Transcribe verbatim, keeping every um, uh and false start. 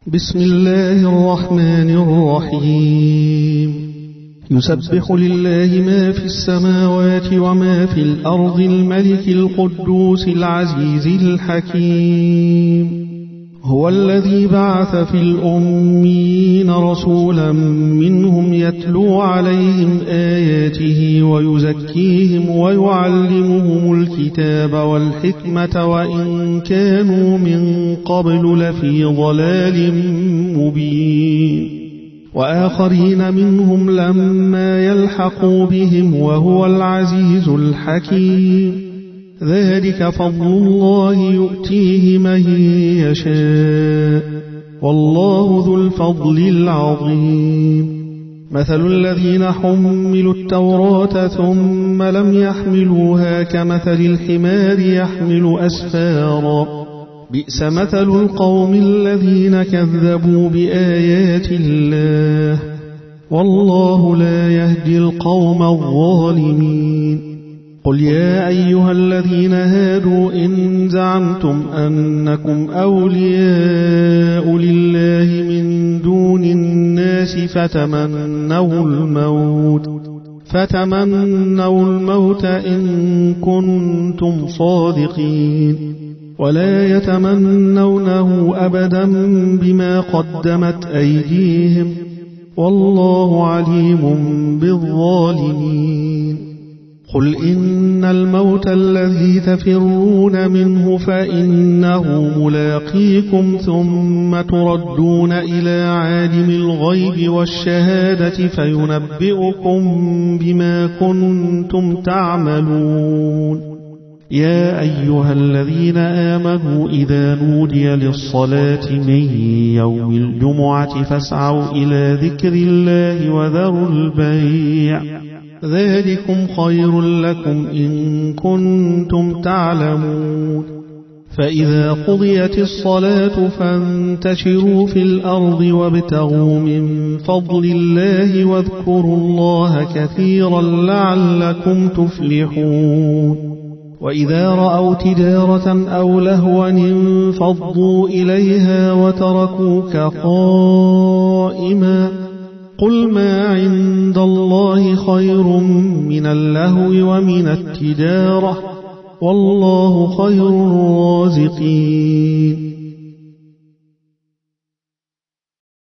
بسم الله الرحمن الرحيم يسبح لله ما في السماوات وما في الأرض الملك القدوس العزيز الحكيم هو الذي بعث في الأميين رسولا منهم يتلو عليهم آياته ويزكيهم ويعلمهم الكتاب والحكمة وإن كانوا من قبل لفي ضلال مبين وآخرين منهم لما يلحقوا بهم وهو العزيز الحكيم ذلك فضل الله يؤتيه من يشاء والله ذو الفضل العظيم مثل الذين حملوا التوراة ثم لم يحملوها كمثل الحمار يحمل أسفارا بئس مثل القوم الذين كذبوا بآيات الله والله لا يهدي القوم الظالمين قل يا أيها الذين هادوا إن زعمتم أنكم أولياء لله من دون الناس فتمنوا الموت فتمنوا الموت إن كنتم صادقين ولا يتمنونه أبدا بما قدمت أيديهم والله عليم بالظالمين قل إن الموت الذي تفرون منه فإنه ملاقيكم ثم تردون إلى عالم الغيب والشهادة فينبئكم بما كنتم تعملون يا أيها الذين آمنوا إذا نودي للصلاة من يوم الجمعة فاسعوا إلى ذكر الله وذروا البيع ذلكم خير لكم إن كنتم تعلمون فإذا قضيت الصلاة فانتشروا في الأرض وابتغوا من فضل الله واذكروا الله كثيرا لعلكم تفلحون وإذا رأوا تجارة أو لهوا انفضوا إليها وتركوك قائما قل ما عند الله خير من اللهو ومن التجارة والله خير الرازقين